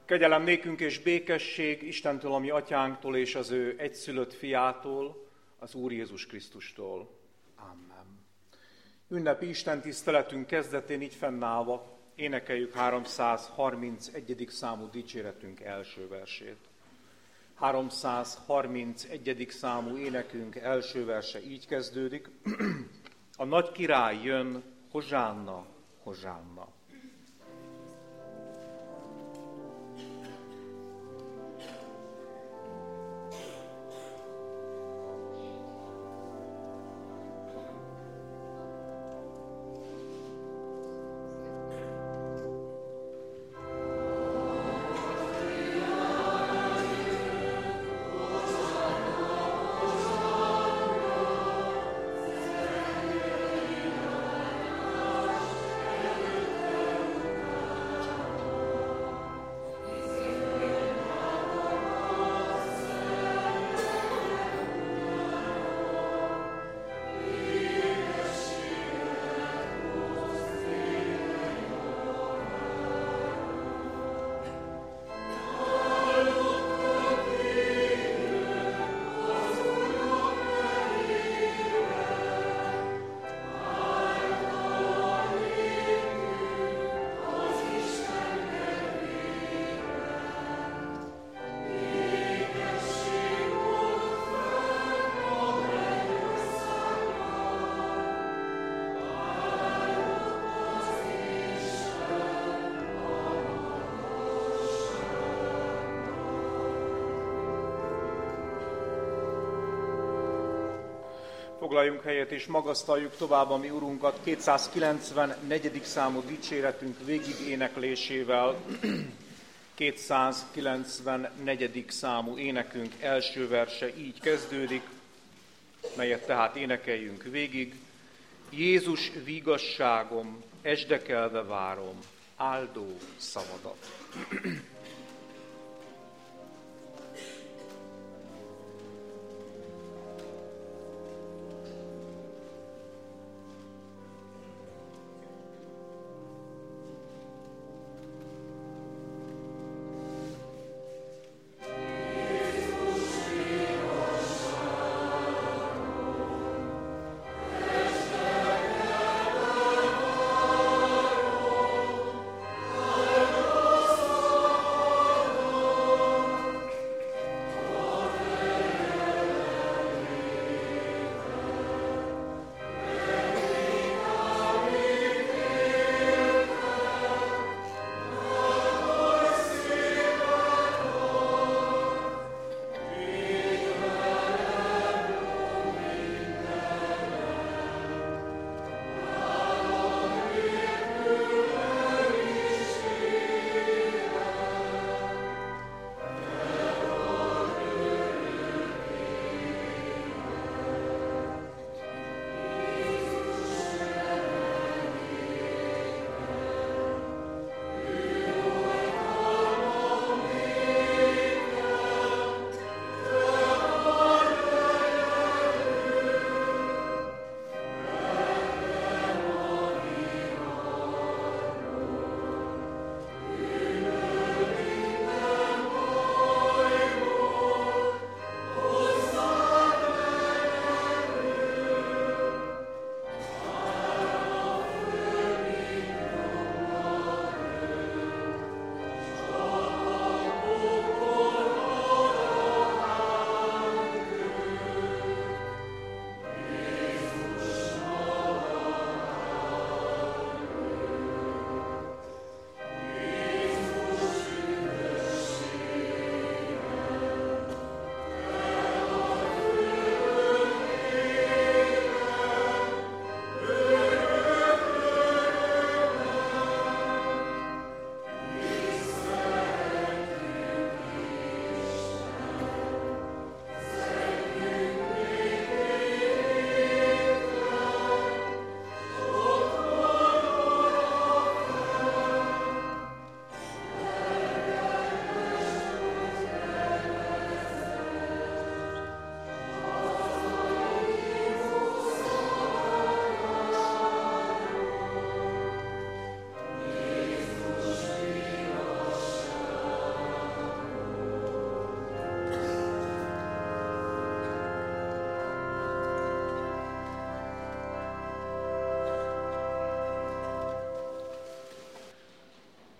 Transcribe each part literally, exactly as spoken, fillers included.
Kegyelem nékünk és békesség Istentől, a mi atyánktól és az ő egyszülött fiától, az Úr Jézus Krisztustól. Amen. Ünnepi Isten tiszteletünk kezdetén így fennállva énekeljük háromszázharmincegyedik számú dicséretünk első versét. háromszázharmincegyedik számú énekünk első verse így kezdődik. A nagy király jön, hozsánna, hozsánna. Foglaljunk helyet és magasztaljuk tovább a mi Urunkat kétszázkilencvennegyedik számú dicséretünk végig éneklésével. kétszázkilencvennegyedik számú énekünk első verse így kezdődik, melyet tehát énekeljünk végig. Jézus vigasságom, esdekelve várom, áldó szavadat. Oh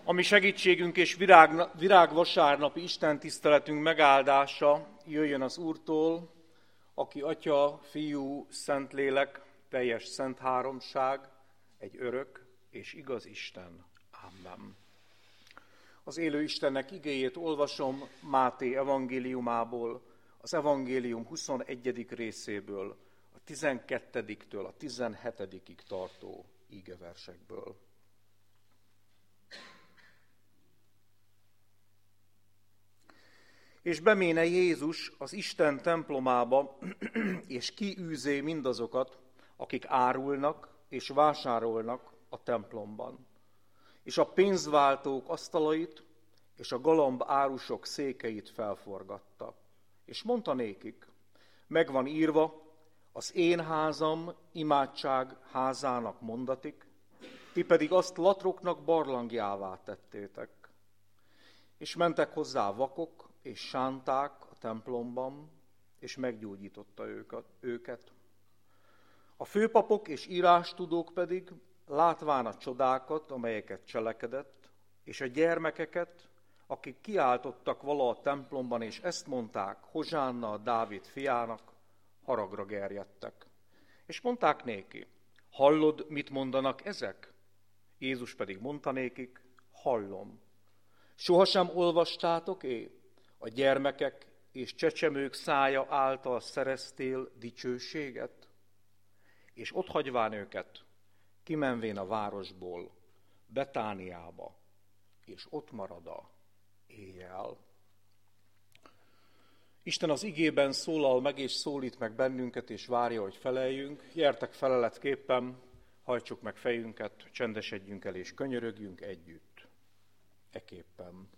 Ami segítségünk és virág, virágvasárnapi istentiszteletünk megáldása jöjjön az Úrtól, aki Atya, Fiú, Szentlélek, teljes szent háromság, egy örök és igaz Isten. Amen. Az élő Istennek igéjét olvasom Máté evangéliumából, az evangélium huszonegyedik részéből, a tizenkettediktől a tizenhetedikig tartó ígeversekből. És beméne Jézus az Isten templomába, és kiűzé mindazokat, akik árulnak és vásárolnak a templomban. És a pénzváltók asztalait és a galamb árusok székeit felforgatta. És mondta nékik, megvan írva, az én házam imádság házának mondatik, ti pedig azt latroknak barlangjává tettétek. És mentek hozzá vakok és sánták a templomban, és meggyógyította őket. A főpapok és írástudók pedig, látván a csodákat, amelyeket cselekedett, és a gyermekeket, akik kiáltottak vala a templomban, és ezt mondták, Hozsánna a Dávid fiának, haragra gerjedtek. És mondták néki, hallod, mit mondanak ezek? Jézus pedig mondta nékik, hallom. Sohasem olvastátok-é? A gyermekek és csecsemők szája által szereztél dicsőséget? És ott hagyván őket, kimenvén a városból, Betániába, és ott marad a éjjel. Isten az igében szólal meg, és szólít meg bennünket, és várja, hogy feleljünk. Gyertek feleletképpen, hajtsuk meg fejünket, csendesedjünk el, és könyörögjünk együtt. Eképpen.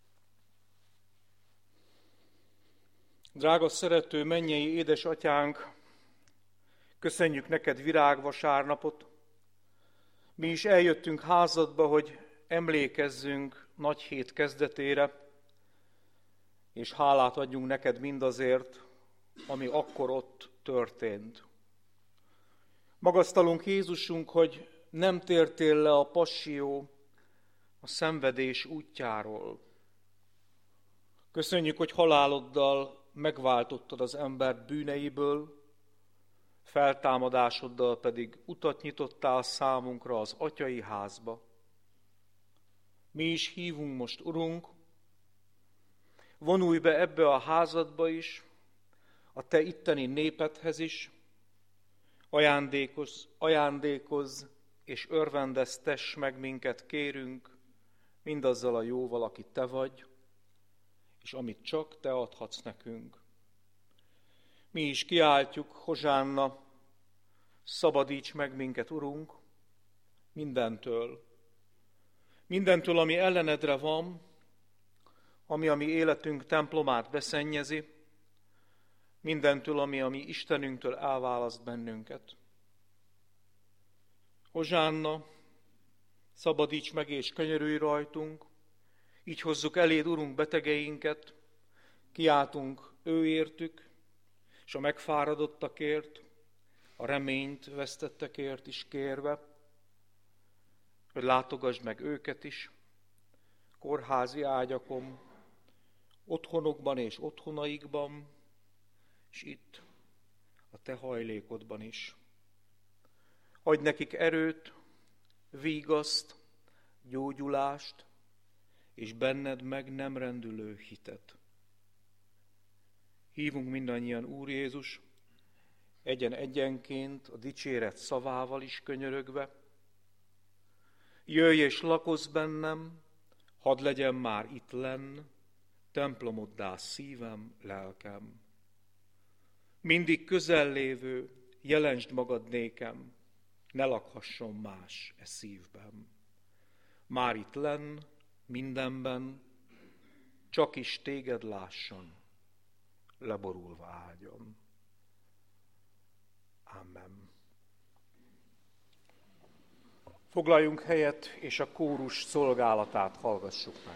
Drága szerető mennyei édesatyánk, köszönjük neked virágvasárnapot. Mi is eljöttünk házadba, hogy emlékezzünk nagy hét kezdetére, és hálát adjunk neked mindazért, ami akkor ott történt. Magasztalunk Jézusunk, hogy nem tértél le a passió, a szenvedés útjáról. Köszönjük, hogy haláloddal megváltottad az ember bűneiből, feltámadásoddal pedig utat nyitottál számunkra az atyai házba. Mi is hívunk most, Urunk, vonulj be ebbe a házadba is, a te itteni népedhez is, ajándékozz, ajándékozz és örvendeztess meg minket, kérünk, mindazzal a jóval, aki te vagy, és amit csak te adhatsz nekünk. Mi is kiáltjuk, Hozsánna, szabadíts meg minket, Urunk, mindentől. Mindentől, ami ellenedre van, ami a mi életünk templomát beszennyezi, mindentől, ami a mi Istenünktől elválaszt bennünket. Hozsánna, szabadíts meg és könyörülj rajtunk, így hozzuk eléd, Urunk, betegeinket, kiáltunk őértük, és a megfáradottakért, a reményt vesztettekért is kérve, hogy látogasd meg őket is, kórházi ágyakon, otthonokban és otthonaikban, és itt, a te hajlékodban is. Adj nekik erőt, vígaszt, gyógyulást, és benned meg nem rendülő hitet. Hívunk mindannyian, Úr Jézus, egyen-egyenként a dicséret szavával is könyörögve. Jöjj és lakozz bennem, hadd legyen már itt lenn, templomoddá szívem, lelkem. Mindig közel lévő, jelentsd magad nékem, ne lakhasson más e szívben. Már itt lenn, mindenben, csak is téged lásson, leborulva áldjon. Amen. Foglaljunk helyet, és a kórus szolgálatát hallgassuk meg.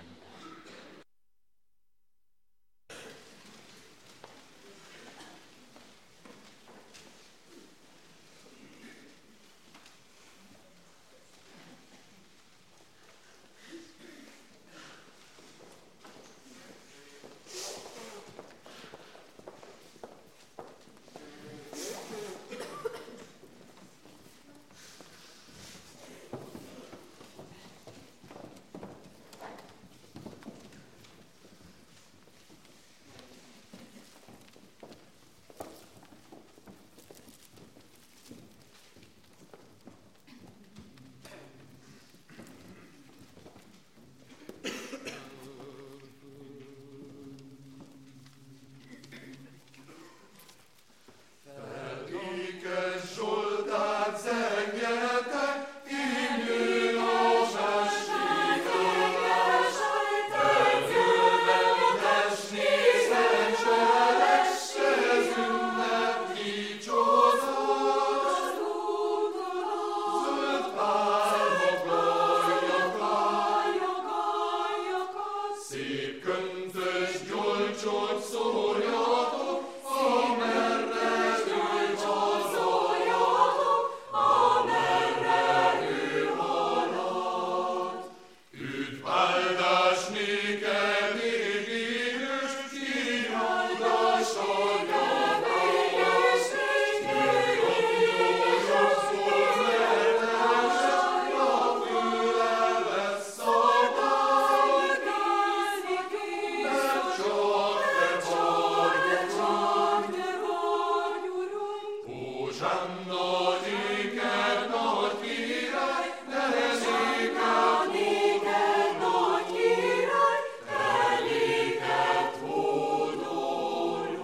Szép köntös gyolcsot szórjatok, amerre ő hazoljatok, amerre ő halad. Üdv áldás néked, égés, kiáltás a jövőjös, jöjjön József, letes, javőle lesz a dal, mert csak te vagy, Hózsanna néked, nagy király, te néked, néked, nagy király, te néked hódolunk.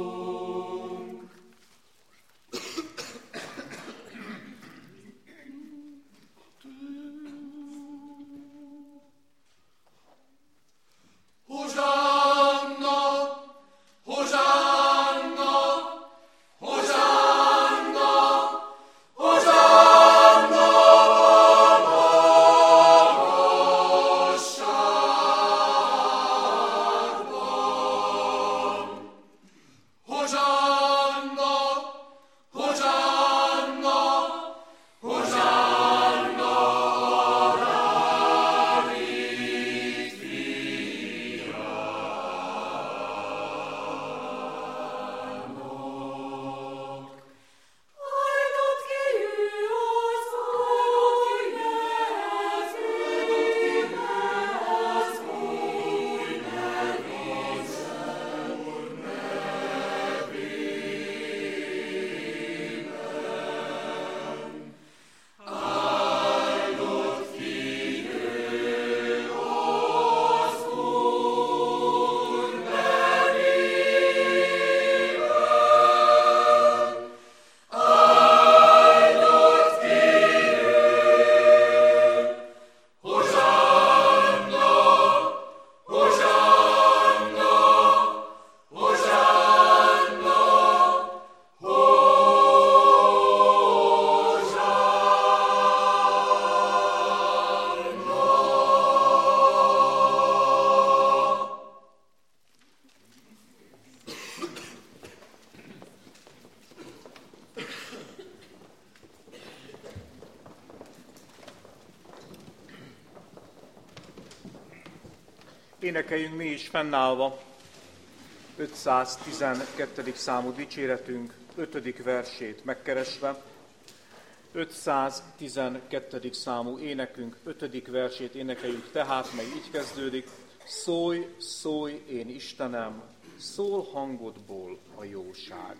Hozsánna, Hozsánna, Hozsánna, Hozsánna a magasságban. Hozsánna, Hozsánna, Hozsánna a Dávid fiának. Áldott ki ő az Úr nevében, az Úr Áldott ki ő az Úr nevében. Áldott ki ő. Hozsánna, Hozsánna, Hozsánna, Hozsánna. Énekeljünk mi is fennállva ötszáztizenkettedik számú dicséretünk ötödik versét megkeresve. ötszáztizenkettedik számú énekünk ötödik versét énekeljük tehát, mely így kezdődik. Szólj, szólj, én Istenem, szól hangodból a jóság.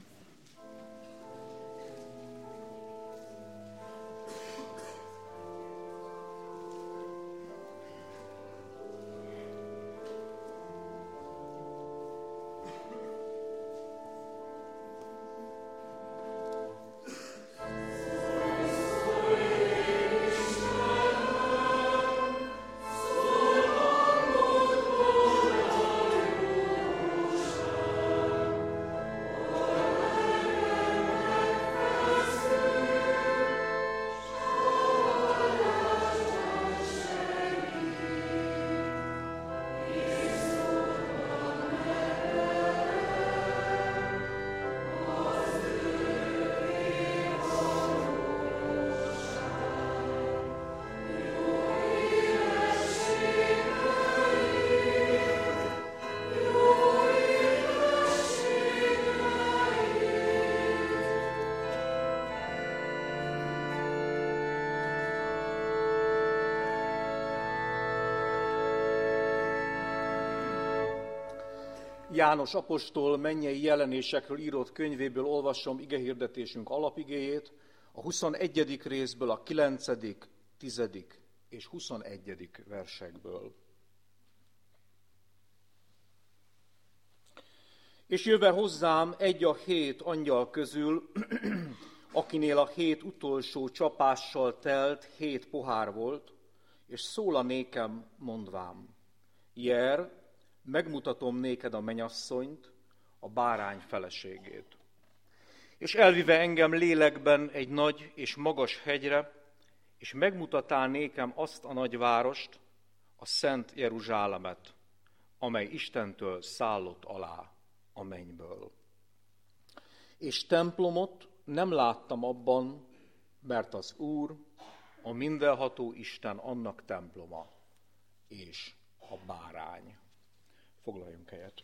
János apostol mennyei jelenésekről írott könyvéből olvasom igehirdetésünk alapigéjét, a huszonegyedik részből a kilencedik, tizedik és huszonegyedik versekből. És jöve hozzám egy a hét angyal közül, akinél a hét utolsó csapással telt hét pohár volt, és szól a nékem mondvám: Jer, megmutatom néked a mennyasszonyt, a bárány feleségét. És elvive engem lélekben egy nagy és magas hegyre, és megmutatál nékem azt a nagy várost, a szent Jeruzsálemet, amely Istentől szállott alá a mennyből. És templomot nem láttam abban, mert az Úr, a mindenható Isten annak temploma, és a bárány. Foglaljunk helyet.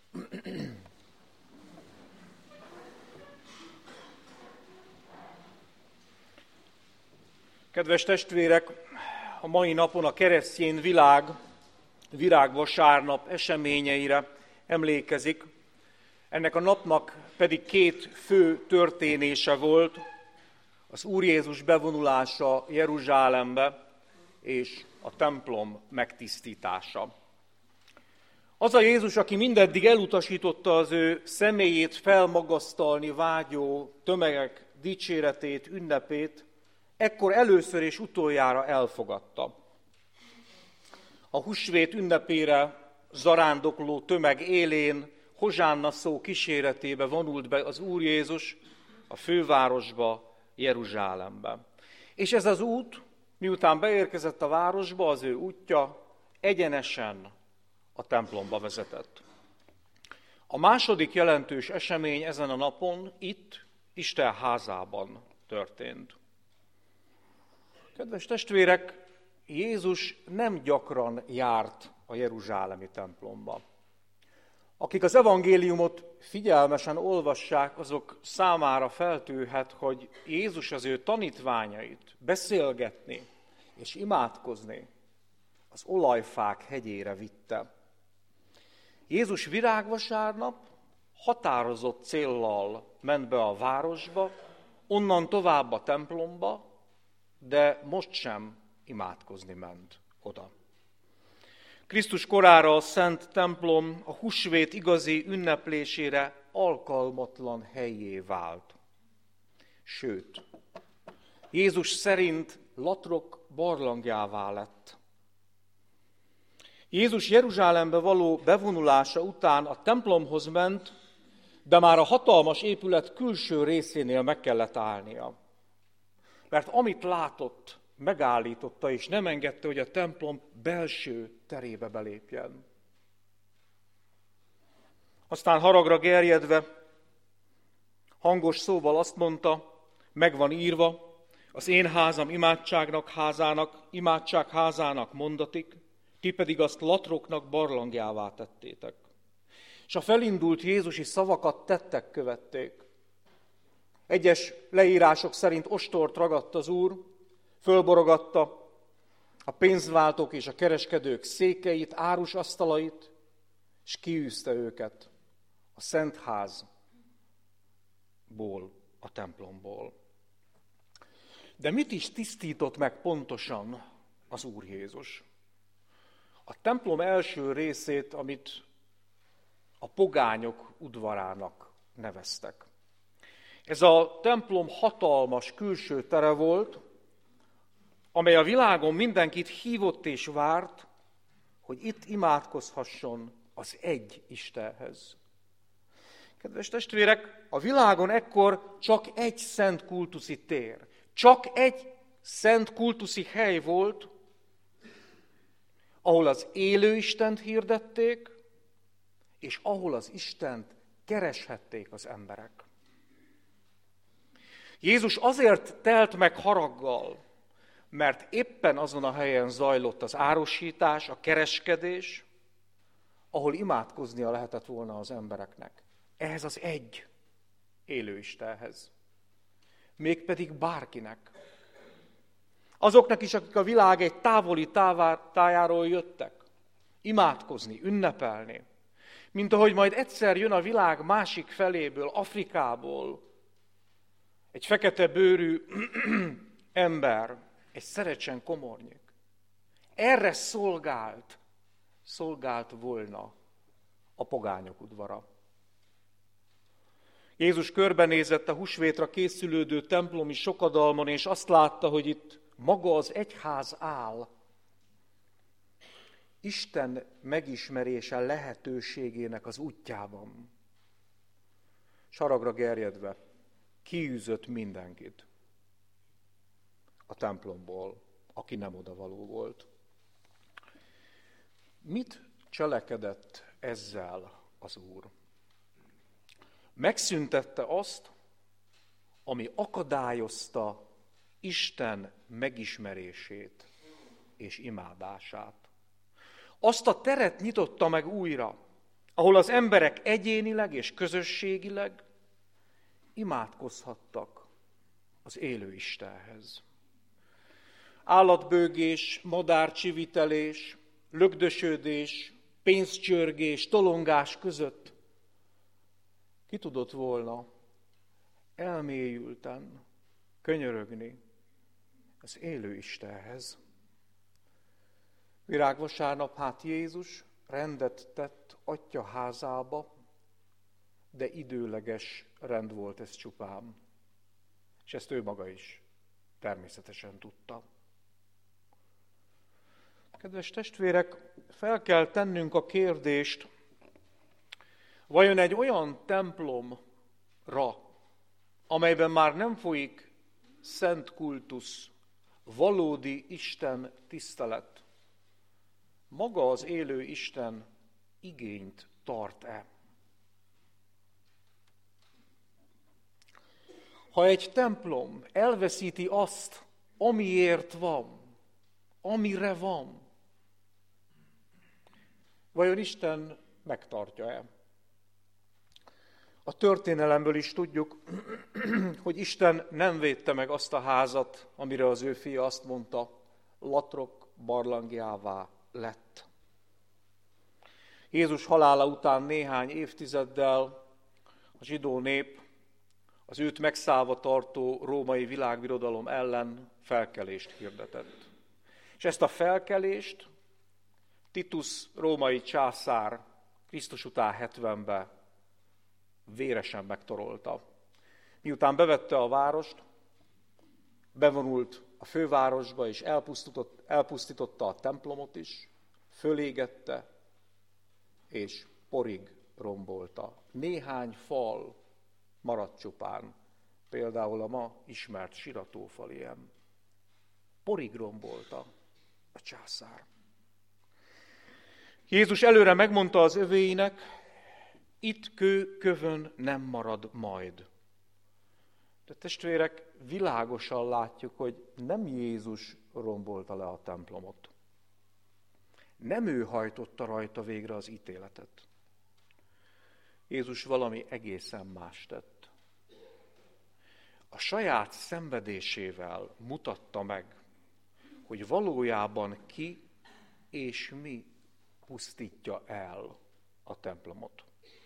Kedves testvérek, a mai napon a keresztény világ virágvasárnap eseményeire emlékezik. Ennek a napnak pedig két fő történése volt, az Úr Jézus bevonulása Jeruzsálembe és a templom megtisztítása. Az a Jézus, aki mindeddig elutasította az ő személyét felmagasztalni vágyó tömegek dicséretét, ünnepét, ekkor először és utoljára elfogadta. A húsvét ünnepére zarándokló tömeg élén hozsánna szó kíséretébe vonult be az Úr Jézus a fővárosba, Jeruzsálembe. És ez az út, miután beérkezett a városba, az ő útja egyenesen a templomba vezetett. A második jelentős esemény ezen a napon itt, Isten házában történt. Kedves testvérek, Jézus nem gyakran járt a jeruzsálemi templomba. Akik az evangéliumot figyelmesen olvassák, azok számára feltűnhet, hogy Jézus az ő tanítványait beszélgetni és imádkozni az olajfák hegyére vitte. Jézus virágvasárnap határozott céllal ment be a városba, onnan tovább a templomba, de most sem imádkozni ment oda. Krisztus korára a szent templom a húsvét igazi ünneplésére alkalmatlan hellyé vált. Sőt, Jézus szerint latrok barlangjává lett. Jézus Jeruzsálembe való bevonulása után a templomhoz ment, de már a hatalmas épület külső részénél meg kellett állnia. Mert amit látott, megállította, és nem engedte, hogy a templom belső terébe belépjen. Aztán haragra gerjedve, hangos szóval azt mondta, meg van írva, az én házam imádságnak házának, imádság házának mondatik, ti pedig azt latroknak barlangjává tettétek. És a felindult jézusi szavakat tettek követték. Egyes leírások szerint ostort ragadt az Úr, fölborogatta a pénzváltók és a kereskedők székeit, árusasztalait, és kiűzte őket a szent házból, a templomból. De mit is tisztított meg pontosan az Úr Jézus? A templom első részét, amit a pogányok udvarának neveztek. Ez a templom hatalmas külső tere volt, amely a világon mindenkit hívott és várt, hogy itt imádkozhasson az egy Istenhez. Kedves testvérek, a világon ekkor csak egy szent kultuszi tér, csak egy szent kultuszi hely volt, ahol az élő Istent hirdették, és ahol az Istent kereshették az emberek. Jézus azért telt meg haraggal, mert éppen azon a helyen zajlott az árusítás, a kereskedés, ahol imádkoznia lehetett volna az embereknek. Ehhez az egy élő Istenhez. Mégpedig bárkinek. Azoknak is, akik a világ egy távoli tájáról jöttek, imádkozni, ünnepelni, mint ahogy majd egyszer jön a világ másik feléből, Afrikából, egy fekete bőrű ember, egy szerecsen komornyik. Erre szolgált, szolgált volna a pogányok udvara. Jézus körbenézett a húsvétra készülődő templomi sokadalmon, és azt látta, hogy itt maga az egyház áll. Isten megismerése lehetőségének az útjában. Saragra gerjedve kiűzött mindenkit a templomból, aki nem odavaló volt. Mit cselekedett ezzel az Úr? Megszüntette azt, ami akadályozta Isten megismerését és imádását. Azt a teret nyitotta meg újra, ahol az emberek egyénileg és közösségileg imádkozhattak az élő Istenhez. Állatbőgés, madárcsivitelés, lögdösödés, pénzcsörgés, tolongás között ki tudott volna elmélyülten könyörögni az élő Istenhez. Virágvasárnap hát Jézus rendet tett Atya házába, de időleges rend volt ez csupán. És ezt ő maga is természetesen tudta. Kedves testvérek, fel kell tennünk a kérdést, vajon egy olyan templomra, amelyben már nem folyik szent kultusz, valódi Isten tisztelet, maga az élő Isten igényt tart-e? Ha egy templom elveszíti azt, amiért van, amire van, vajon Isten megtartja-e? A történelemből is tudjuk, hogy Isten nem védte meg azt a házat, amire az ő fia azt mondta, latrok barlangjává lett. Jézus halála után néhány évtizeddel a zsidó nép az őt megszállva tartó római világbirodalom ellen felkelést hirdetett. És ezt a felkelést Titus római császár Krisztus után hetvenben véresen megtorolta. Miután bevette a várost, bevonult a fővárosba, és elpusztította a templomot is, fölégette, és porig rombolta. Néhány fal maradt csupán, például a ma ismert Siratófal ilyen. Porig rombolta a császár. Jézus előre megmondta az övéinek, itt kő kövön nem marad majd. De testvérek, világosan látjuk, hogy nem Jézus rombolta le a templomot. Nem ő hajtotta rajta végre az ítéletet. Jézus valami egészen más tett. A saját szenvedésével mutatta meg, hogy valójában ki és mi pusztítja el a templomot.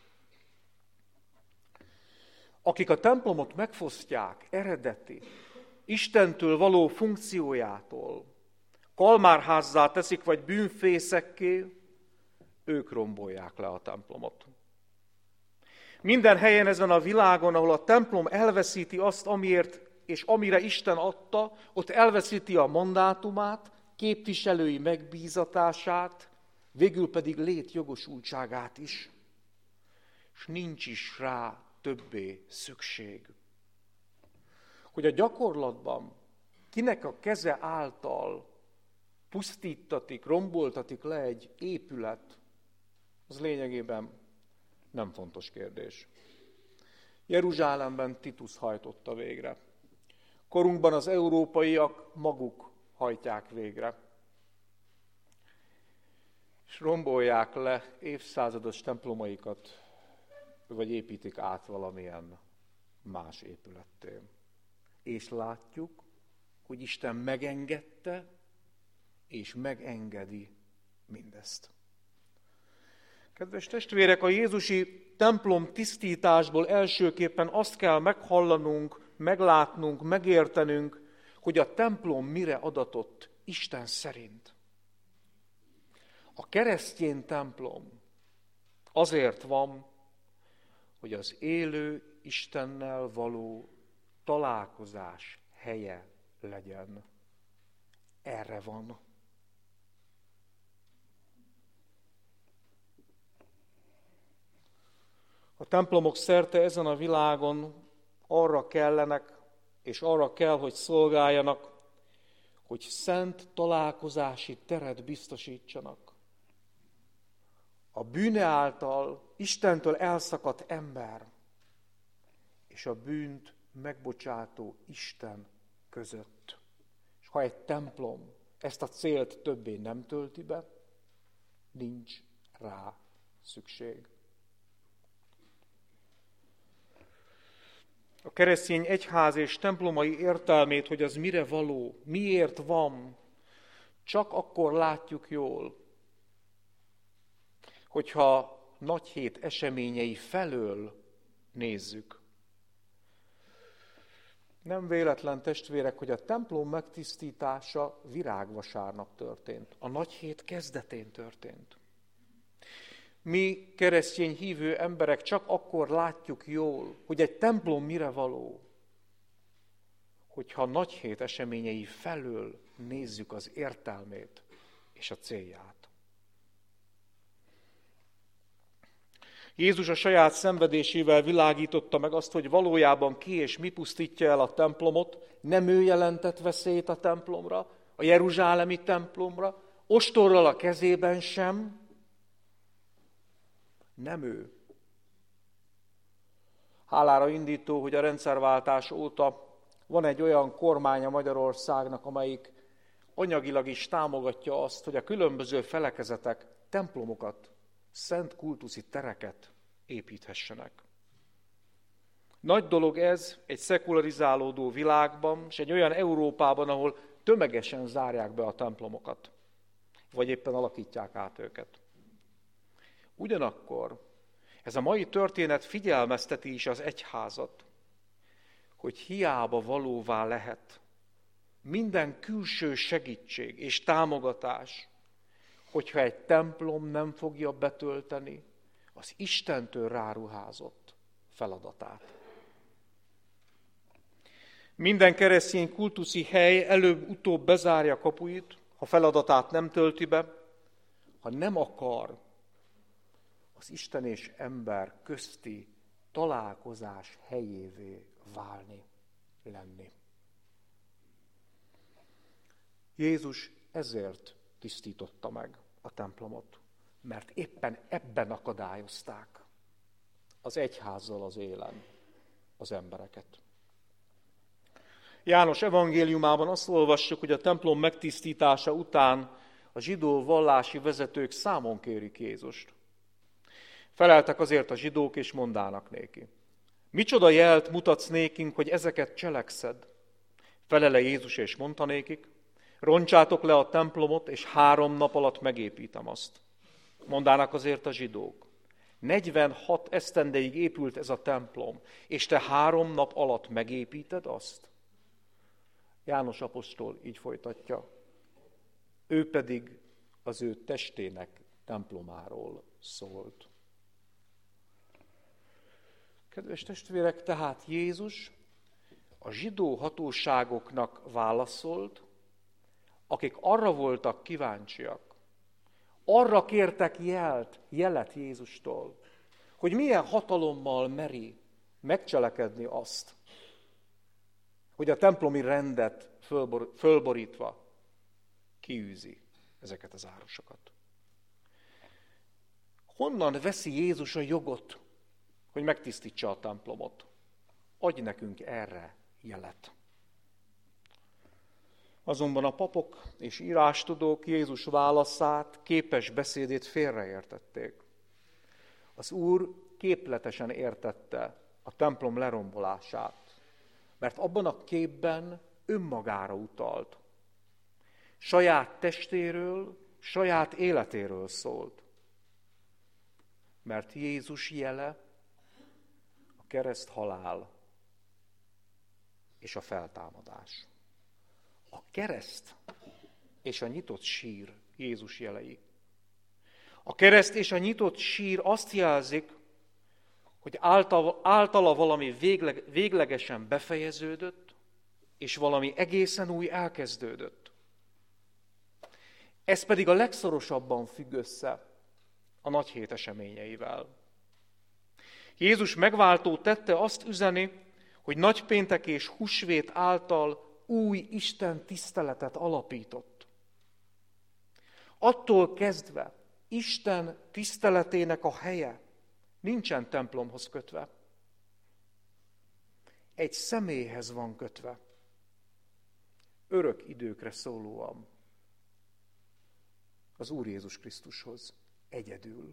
Akik a templomot megfosztják eredeti, Istentől való funkciójától, kalmárházzá teszik, vagy bűnfészekké, ők rombolják le a templomot. Minden helyen ezen a világon, ahol a templom elveszíti azt, amiért és amire Isten adta, ott elveszíti a mandátumát, képviselői megbízatását, végül pedig létjogosultságát is. És nincs is rá többé szükség. Hogy a gyakorlatban kinek a keze által pusztítatik, romboltatik le egy épület, az lényegében nem fontos kérdés. Jeruzsálemben Titus hajtotta végre. Korunkban az európaiak maguk hajtják végre. És rombolják le évszázados templomaikat, vagy építik át valamilyen más épületté. És látjuk, hogy Isten megengedte, és megengedi mindezt. Kedves testvérek, a jézusi templom tisztításból elsőképpen azt kell meghallanunk, meglátnunk, megértenünk, hogy a templom mire adatott Isten szerint. A keresztény templom azért van, hogy az élő Istennel való találkozás helye legyen. Erre van. A templomok szerte ezen a világon arra kellenek, és arra kell, hogy szolgáljanak, hogy szent találkozási teret biztosítsanak. bűne által Istentől elszakadt ember és a bűnt megbocsátó Isten között. És ha egy templom ezt a célt többé nem tölti be, nincs rá szükség. A keresztény egyház és templomai értelmét, hogy az mire való, miért van, csak akkor látjuk jól, hogyha nagy hét eseményei felől nézzük. Nem véletlen, testvérek, hogy a templom megtisztítása virágvasárnap történt. A nagy hét kezdetén történt. Mi, keresztény hívő emberek, csak akkor látjuk jól, hogy egy templom mire való, hogyha a nagy hét eseményei felől nézzük az értelmét és a célját. Jézus a saját szenvedésével világította meg azt, hogy valójában ki és mi pusztítja el a templomot, nem ő jelentett veszélyt a templomra, a jeruzsálemi templomra, ostorral a kezében sem, nem ő. Hálára indító, hogy a rendszerváltás óta van egy olyan kormánya Magyarországnak, amelyik anyagilag is támogatja azt, hogy a különböző felekezetek templomokat, szent kultuszi tereket építhessenek. Nagy dolog ez egy szekularizálódó világban, és egy olyan Európában, ahol tömegesen zárják be a templomokat, vagy éppen alakítják át őket. Ugyanakkor ez a mai történet figyelmezteti is az egyházat, hogy hiába valóvá lehet minden külső segítség és támogatás, hogyha egy templom nem fogja betölteni az Istentől ráruházott feladatát. Minden keresztény kultuszi hely előbb-utóbb bezárja kapuit, ha feladatát nem tölti be, ha nem akar az Isten és ember közti találkozás helyévé válni, lenni. Jézus ezért tisztította meg a templomot, mert éppen ebben akadályozták az egyházzal az élen az embereket. János evangéliumában azt olvassuk, hogy a templom megtisztítása után a zsidó vallási vezetők számon kérik Jézust. Feleltek azért a zsidók, és mondának néki: micsoda jelt mutatsz nékünk, hogy ezeket cselekszed? Felele Jézus, és mondta nékik: roncsátok le a templomot, és három nap alatt megépítem azt. Mondának azért a zsidók: negyvenhat esztendeig épült ez a templom, és te három nap alatt megépíted azt? János apostol így folytatja: ő pedig az ő testének templomáról szólt. Kedves testvérek, tehát Jézus a zsidó hatóságoknak válaszolt, akik arra voltak kíváncsiak, arra kértek jelt, jelet Jézustól, hogy milyen hatalommal meri megcselekedni azt, hogy a templomi rendet fölbor, fölborítva kiűzi ezeket az árusokat. Honnan veszi Jézus a jogot, hogy megtisztítsa a templomot? Adj nekünk erre jelet. Azonban a papok és írástudók Jézus válaszát, képes beszédét félreértették. Az Úr képletesen értette a templom lerombolását, mert abban a képben önmagára utalt. Saját testéről, saját életéről szólt. Mert Jézus jele a kereszt halál és a feltámadás. A kereszt és a nyitott sír Jézus jelei. A kereszt és a nyitott sír azt jelzik, hogy által, általa valami végleg, véglegesen befejeződött, és valami egészen új elkezdődött. Ez pedig a legszorosabban függ össze a nagy hét eseményeivel. Jézus megváltó tette azt üzeni, hogy nagypéntek és húsvét által új Isten tiszteletet alapított. Attól kezdve, Isten tiszteletének a helye nincsen templomhoz kötve. Egy személyhez van kötve. Örök időkre szólóan. Az Úr Jézus Krisztushoz egyedül.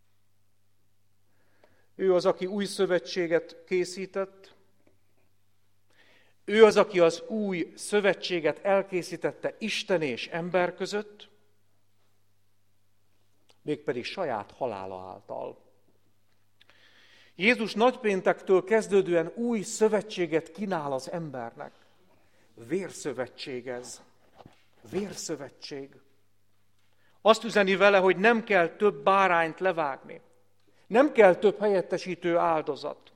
Ő az, aki új szövetséget készített. Ő az, aki az új szövetséget elkészítette Isten és ember között, mégpedig saját halála által. Jézus nagypéntektől kezdődően új szövetséget kínál az embernek. Vérszövetség ez. Vérszövetség. Azt üzeni vele, hogy nem kell több bárányt levágni. Nem kell több helyettesítő áldozat.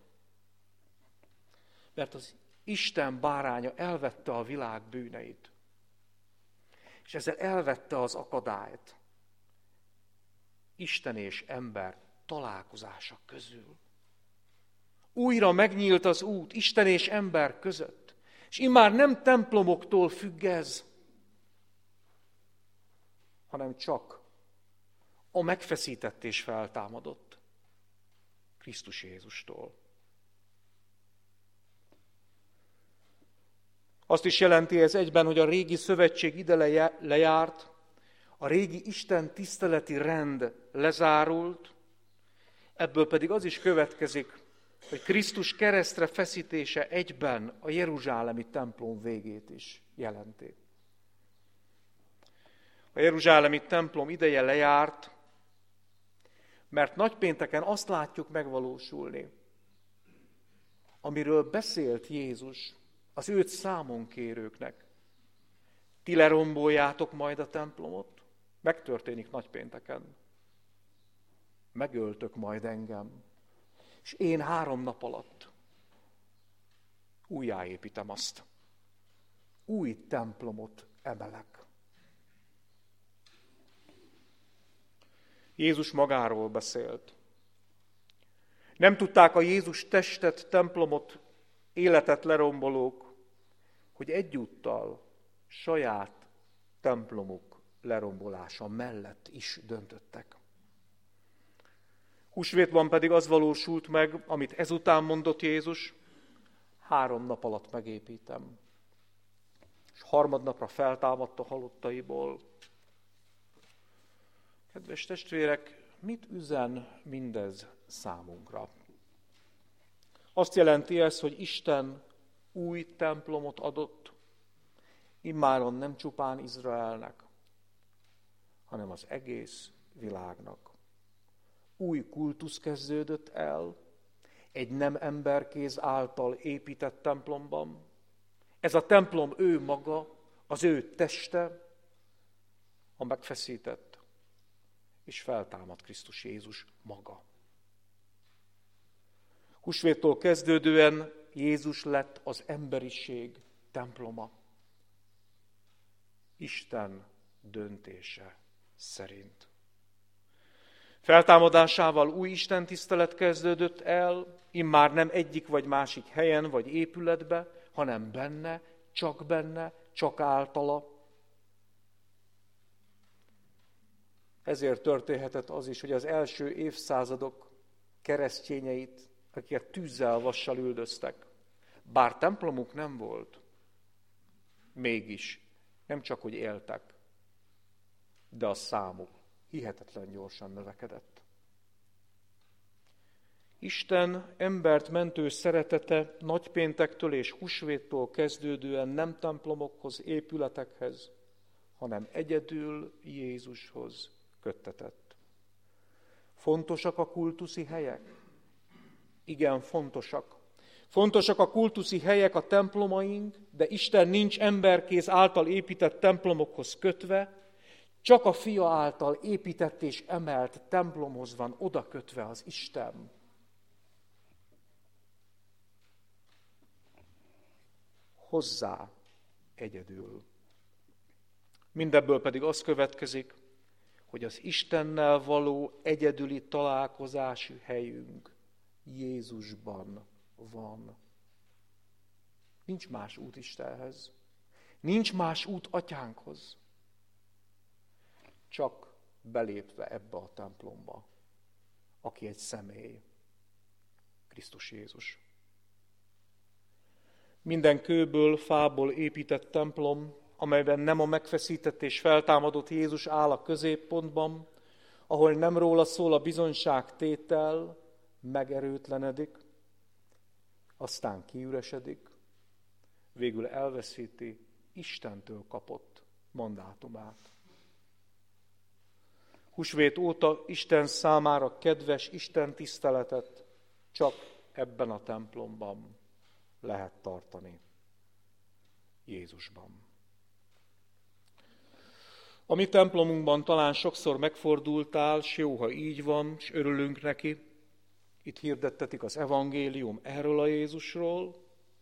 Mert az Isten báránya elvette a világ bűneit. És ezzel elvette az akadályt. Isten és ember találkozása közül. Újra megnyílt az út Isten és ember között. És immár nem templomoktól függ ez, hanem csak a megfeszített és feltámadott Krisztus Jézustól. Azt is jelenti ez egyben, hogy a régi szövetség ide lejárt, a régi Isten tiszteleti rend lezárult, ebből pedig az is következik, hogy Krisztus keresztre feszítése egyben a jeruzsálemi templom végét is jelenti. A jeruzsálemi templom ideje lejárt, mert nagypénteken azt látjuk megvalósulni, amiről beszélt Jézus az őt számon kérőknek. Ti leromboljátok majd a templomot, megtörténik nagypénteken. Megöltök majd engem, és én három nap alatt újjáépítem azt. Új templomot emelek. Jézus magáról beszélt. Nem tudták a Jézus testet, templomot, életet lerombolók, hogy egyúttal saját templomuk lerombolása mellett is döntöttek. Húsvétban pedig az valósult meg, amit ezután mondott Jézus, három nap alatt megépítem. És harmadnapra feltámadt a halottaiból. Kedves testvérek, mit üzen mindez számunkra? Azt jelenti ez, hogy Isten új templomot adott, immáron nem csupán Izraelnek, hanem az egész világnak. Új kultusz kezdődött el, egy nem emberkéz által épített templomban. Ez a templom ő maga, az ő teste, a megfeszített és feltámadt Krisztus Jézus maga. Húsvéttól kezdődően Jézus lett az emberiség temploma. Isten döntése szerint. Feltámadásával új istentisztelet kezdődött el, immár nem egyik vagy másik helyen vagy épületbe, hanem benne, csak benne, csak általa. Ezért történhetett az is, hogy az első évszázadok keresztényeit, akiket tűzzel, vassal üldöztek, bár templomuk nem volt, mégis nem csak, hogy éltek, de a számuk hihetetlen gyorsan növekedett. Isten embert mentő szeretete nagypéntektől és húsvéttól kezdődően nem templomokhoz, épületekhez, hanem egyedül Jézushoz köttetett. Fontosak a kultuszi helyek? Igen, fontosak. Fontosak a kultuszi helyek, a templomaink, de Isten nincs emberkéz által épített templomokhoz kötve, csak a Fia által épített és emelt templomhoz van oda kötve az Isten. Hozzá egyedül. Mindebből pedig az következik, hogy az Istennel való egyedüli találkozási helyünk Jézusban van. Nincs más út Istenhez. Nincs más út Atyánkhoz. Csak belépve ebbe a templomba, aki egy személy, Krisztus Jézus. Minden kőből, fából épített templom, amelyben nem a megfeszített és feltámadott Jézus áll a középpontban, ahol nem róla szól a bizonyságtétel, megerőtlenedik, aztán kiüresedik, végül elveszíti Istentől kapott mandátumát. Húsvét óta Isten számára kedves Isten tiszteletet csak ebben a templomban lehet tartani, Jézusban. A mi templomunkban talán sokszor megfordultál, s jó, ha így van, s örülünk neki. Itt hirdettetik az evangélium erről a Jézusról,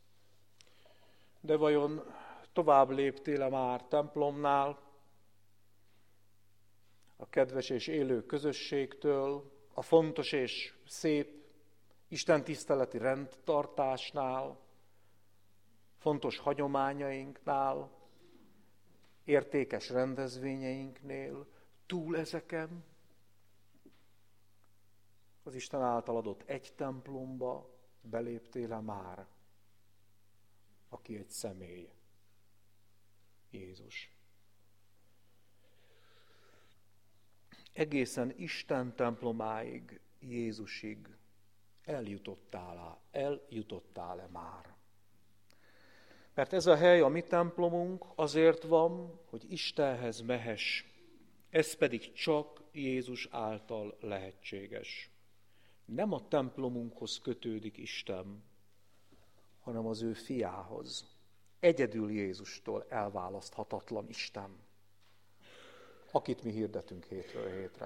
de vajon tovább léptél-e már templomnál, a kedves és élő közösségtől, a fontos és szép istentiszteleti rendtartásnál, fontos hagyományainknál, értékes rendezvényeinknél, túl ezeken, az Isten által adott egy templomba beléptél-e már, aki egy személy, Jézus. Egészen Isten templomáig, Jézusig eljutottál-e, eljutottál-e már? Mert ez a hely, a mi templomunk, azért van, hogy Istenhez mehess. Ez pedig csak Jézus által lehetséges. Nem a templomunkhoz kötődik Isten, hanem az ő fiához. Egyedül Jézustól elválaszthatatlan Isten, akit mi hirdetünk hétről hétre.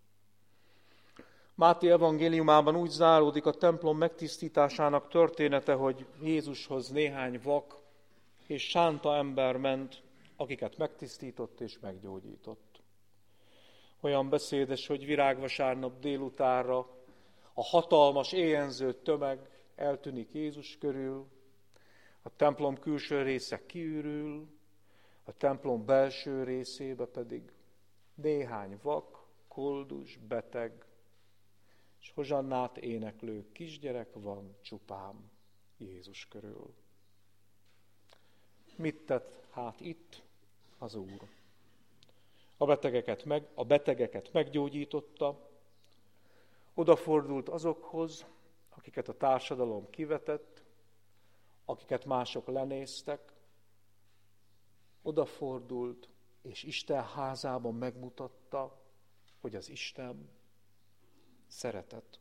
Máté evangéliumában úgy záródik a templom megtisztításának története, hogy Jézushoz néhány vak és sánta ember ment, akiket megtisztított és meggyógyított. Olyan beszédes, hogy virágvasárnap délutánra a hatalmas, éhenző tömeg eltűnik Jézus körül, a templom külső része kiürül, a templom belső részébe pedig néhány vak, koldus, beteg, és hozsannát éneklő kisgyerek van csupán Jézus körül. Mit tett hát itt az Úr? A betegeket, meg, a betegeket meggyógyította, odafordult azokhoz, akiket a társadalom kivetett, akiket mások lenéztek, odafordult, és Isten házában megmutatta, hogy az Isten szeretet.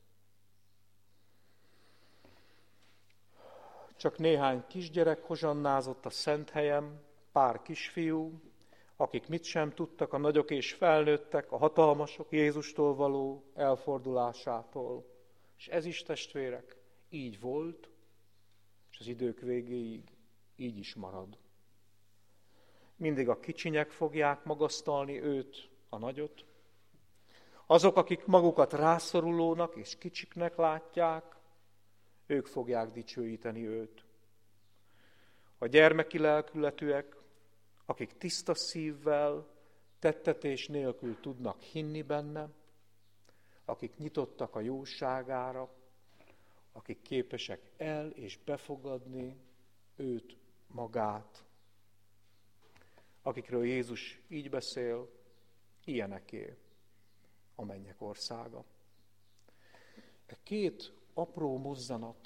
Csak néhány kisgyerek hozsannázott a szent helyen, pár kisfiú, akik mit sem tudtak, a nagyok és felnőttek, a hatalmasok Jézustól való elfordulásától. És ez is, testvérek, így volt, és az idők végéig így is marad. Mindig a kicsinyek fogják magasztalni őt, a nagyot. Azok, akik magukat rászorulónak és kicsiknek látják, ők fogják dicsőíteni őt. A gyermeki lelkületűek, akik tiszta szívvel, tettetés nélkül tudnak hinni benne, akik nyitottak a jóságára, akik képesek el és befogadni őt, magát, akikről Jézus így beszél, ilyeneké a mennyek országa. E két apró mozzanat,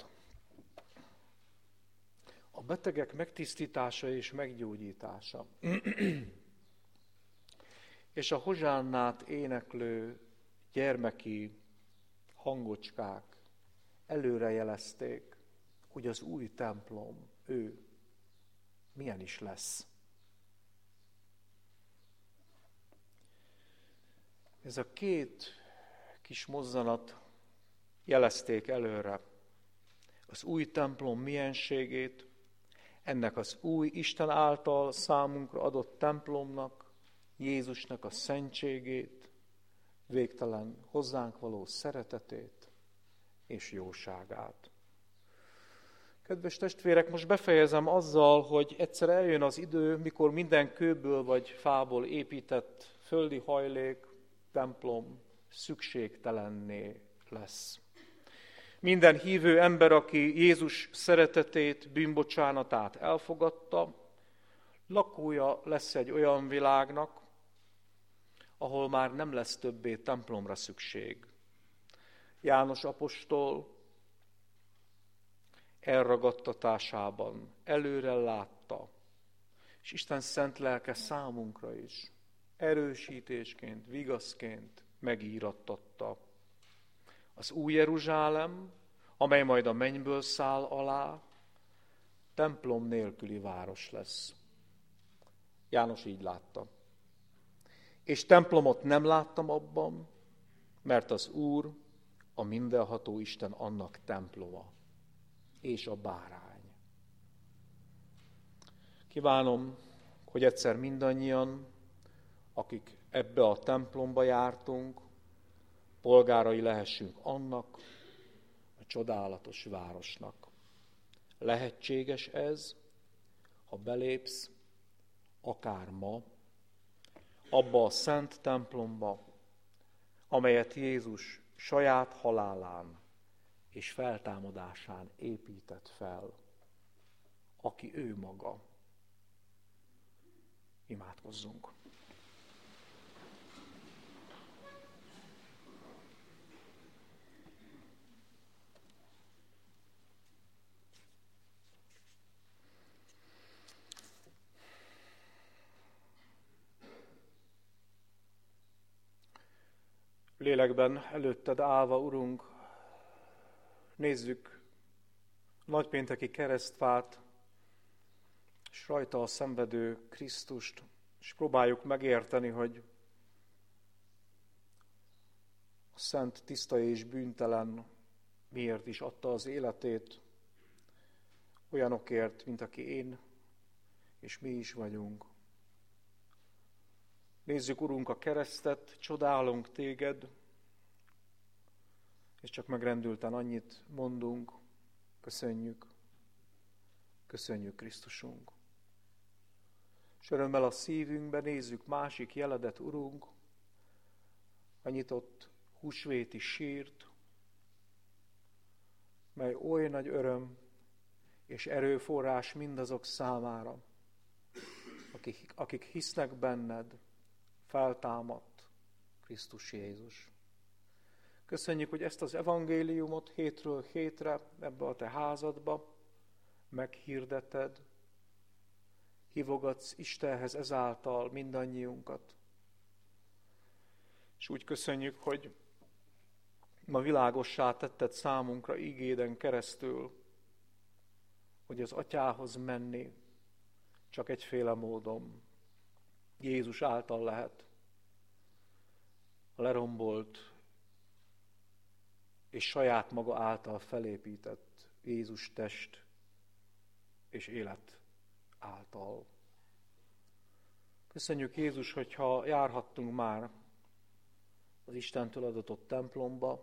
a betegek megtisztítása és meggyógyítása, és a hozsánnát éneklő gyermeki hangocskák előrejelezték, hogy az új templom, ő milyen is lesz. Ez a két kis mozzanat jelezték előre az új templom mienségét, ennek az új Isten által számunkra adott templomnak, Jézusnak a szentségét, végtelen hozzánk való szeretetét és jóságát. Kedves testvérek, most befejezem azzal, hogy egyszer eljön az idő, mikor minden kőből vagy fából épített földi hajlék templom szükségtelenné lesz. Minden hívő ember, aki Jézus szeretetét, bűnbocsánatát elfogadta, lakója lesz egy olyan világnak, ahol már nem lesz többé templomra szükség. János apostol elragadtatásában előre látta, és Isten szent lelke számunkra is erősítésként, vigaszként megírattatta. Az új Jeruzsálem, amely majd a mennyből száll alá, templom nélküli város lesz. János így látta. És templomot nem láttam abban, mert az Úr, a mindenható Isten annak temploma, és a bárány. Kívánom, hogy egyszer mindannyian, akik ebbe a templomba jártunk, polgárai lehessünk annak a csodálatos városnak. Lehetséges ez, ha belépsz, akár ma, abba a szent templomba, amelyet Jézus saját halálán és feltámadásán épített fel, aki ő maga. Imádkozzunk! Lélekben előtted állva, Urunk, nézzük nagypénteki keresztfát, és rajta a szenvedő Krisztust, és próbáljuk megérteni, hogy a szent, tiszta és bűntelen miért is adta az életét olyanokért, mint aki én, és mi is vagyunk. Nézzük, Urunk, a keresztet, csodálunk téged, és csak megrendülten annyit mondunk, köszönjük, köszönjük Krisztusunk. És örömmel a szívünkbe nézzük másik jeledet, Urunk, a nyitott húsvéti sírt, mely oly nagy öröm és erőforrás mindazok számára, akik, akik hisznek benned, feltámadt Krisztus Jézus. Köszönjük, hogy ezt az evangéliumot hétről hétre ebbe a te házadba meghirdeted, hívogatsz Istenhez ezáltal mindannyiunkat. És úgy köszönjük, hogy ma világossá tetted számunkra ígéden keresztül, hogy az Atyához menni csak egyféle módon, Jézus által lehet. A lerombolt és saját maga által felépített Jézus test és élet által. Köszönjük, Jézus, hogyha járhattunk már az Istentől adatott templomba,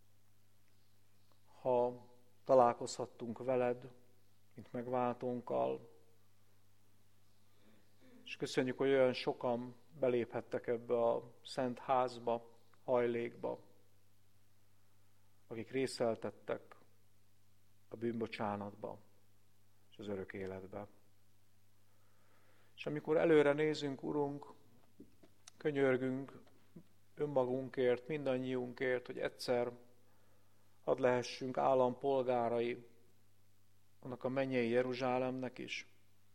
ha találkozhattunk veled, mint megváltónkkal, és köszönjük, hogy olyan sokan beléphettek ebbe a szent házba, hajlékba, akik részeltettek a bűnbocsánatba és az örök életbe. És amikor előre nézünk, Urunk, könyörgünk önmagunkért, mindannyiunkért, hogy egyszer hadd lehessünk állampolgárai annak a mennyei Jeruzsálemnek is,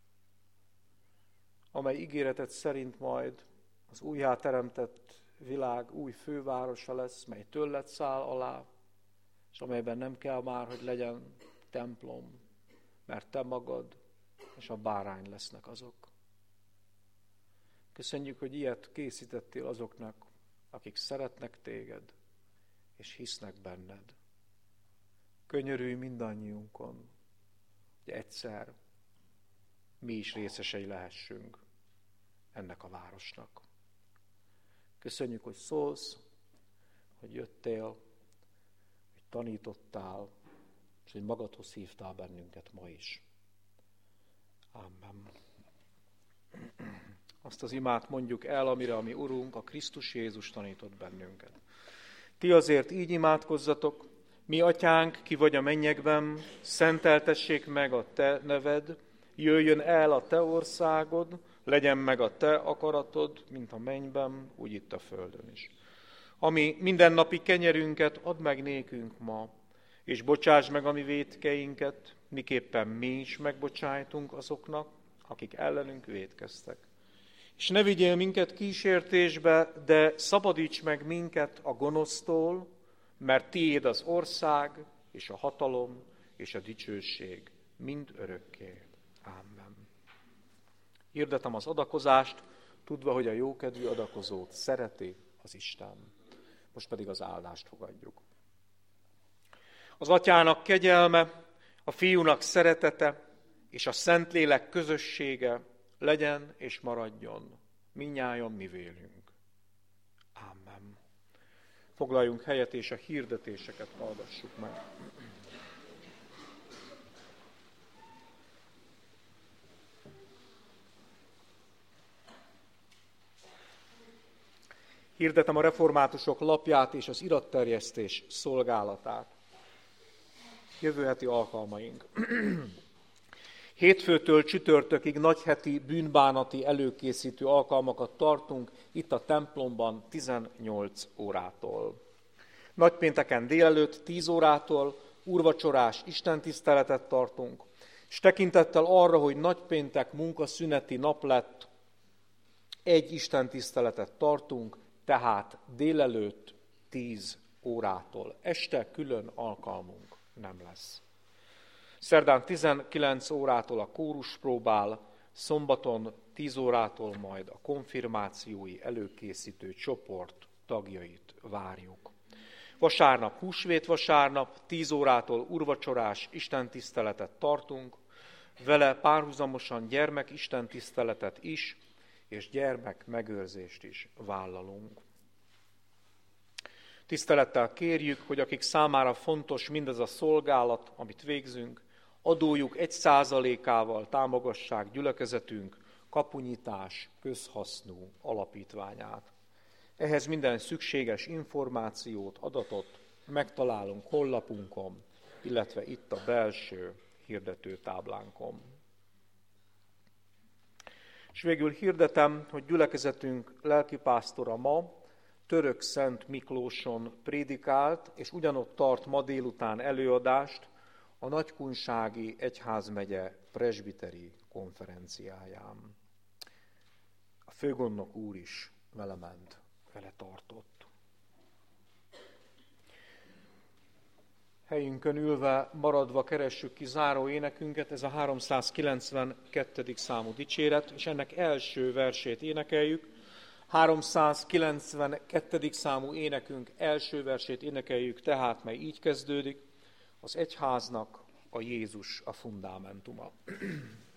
amely ígéretet szerint majd az újjáteremtett világ új fővárosa lesz, mely tőled száll alá, és amelyben nem kell már, hogy legyen templom, mert te magad és a bárány lesznek azok. Köszönjük, hogy ilyet készítettél azoknak, akik szeretnek téged, és hisznek benned. Könyörülj mindannyiunkon, hogy egyszer mi is részesei lehessünk ennek a városnak. Köszönjük, hogy szólsz, hogy jöttél, hogy tanítottál, és hogy magadhoz hívtál bennünket ma is. Amen. Azt az imát mondjuk el, amire a mi Urunk, a Krisztus Jézus tanított bennünket. Ti azért így imádkozzatok: mi atyánk, ki vagy a mennyekben, szenteltessék meg a te neved, jöjjön el a te országod, legyen meg a te akaratod, mint a mennyben, úgy itt a földön is. Ami mindennapi kenyerünket add meg nékünk ma, és bocsáss meg a mi vétkeinket, miképpen mi is megbocsájtunk azoknak, akik ellenünk vétkeztek. És ne vigyél minket kísértésbe, de szabadíts meg minket a gonosztól, mert tiéd az ország, és a hatalom, és a dicsőség mind örökké. Amen. Hirdetem az adakozást, tudva, hogy a jókedvű adakozót szereti az Isten. Most pedig az áldást fogadjuk. Az Atyának kegyelme, a Fiúnak szeretete, és a Szentlélek közössége legyen és maradjon mindnyájan mi vélünk. Amen. Foglaljunk helyet, és a hirdetéseket hallgassuk meg. Hirdetem a reformátusok lapját és az iratterjesztés szolgálatát. Jövő heti alkalmaink. Hétfőtől csütörtökig nagyheti bűnbánati előkészítő alkalmakat tartunk itt a templomban tizennyolc órától. Nagypénteken délelőtt tíz órától úrvacsorás istentiszteletet tartunk, és tekintettel arra, hogy nagypéntek munkaszüneti nap lett, egy istentiszteletet tartunk, tehát délelőtt tíz órától. Este külön alkalmunk nem lesz. Szerdán tizenkilenc órától a kórus próbál, szombaton tíz órától majd a konfirmációi előkészítő csoport tagjait várjuk. Vasárnap, húsvét vasárnap, tíz órától úrvacsorás istentiszteletet tartunk, vele párhuzamosan gyermek istentiszteletet is, és gyermek megőrzést is vállalunk. Tisztelettel kérjük, hogy akik számára fontos mindez a szolgálat, amit végzünk, adójuk egy százalékával támogassák gyülekezetünk kapunyitás közhasznú alapítványát. Ehhez minden szükséges információt, adatot megtalálunk honlapunkon, illetve itt a belső hirdetőtáblánkon. És végül hirdetem, hogy gyülekezetünk lelkipásztora ma Török Szent Miklóson prédikált, és ugyanott tart ma délután előadást a Nagykunsági Egyházmegye presbiteri konferenciáján. A főgondnok úr is vele ment, vele tartott. Helyünkön ülve, maradva keressük ki záró énekünket, ez a háromszázkilencvenkettedik számú dicséret, és ennek első versét énekeljük. háromszázkilencvenkettedik számú énekünk első versét énekeljük, tehát mely így kezdődik: az egyháznak a Jézus a fundamentuma.